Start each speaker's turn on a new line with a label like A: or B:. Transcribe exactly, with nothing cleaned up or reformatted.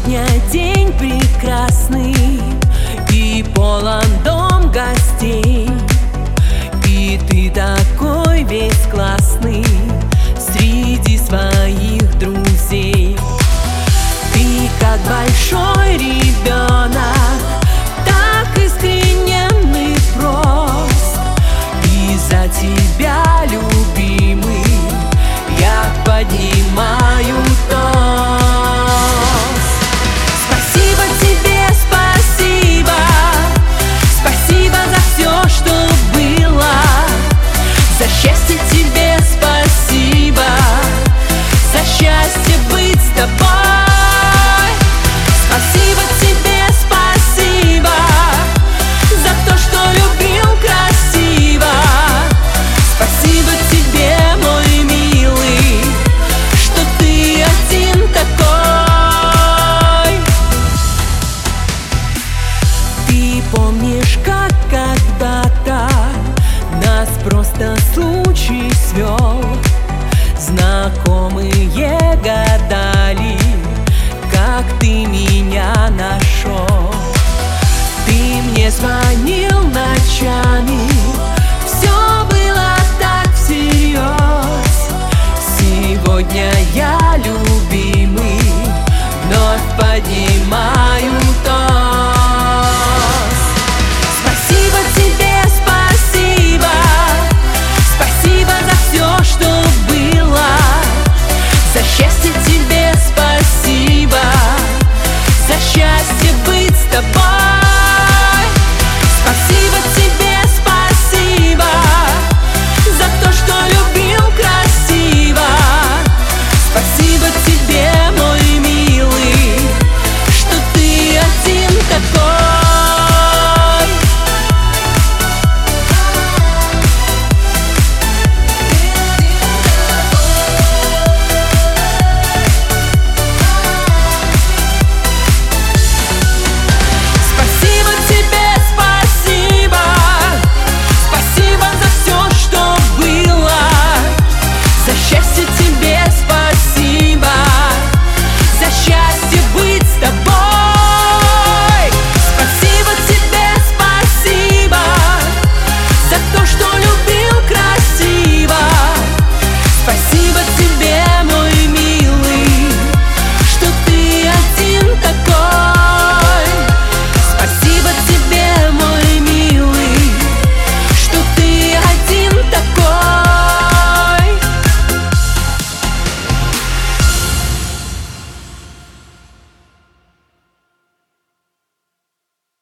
A: Сегодня день прекрасный, и полон дом гостей, и ты такой весь классный среди своих друзей. Ты как большой ребенок, так искренен и прост, и за тебя, любимый, я поднимаю тост. Спасибо тебе, спасибо, спасибо за все, что было, за счастье тебе спасибо, за счастье быть с тобой. Спасибо тебе, спасибо за то, что любил красиво. Спасибо тебе, мой милый, что ты один такой. Ты помнишь, как когда-то нас просто случай свел, знакомые гадали, как ты меня нашел. Ты мне звонил ночами, все было так всерьез. Сегодня я, любимый, вновь поднимаю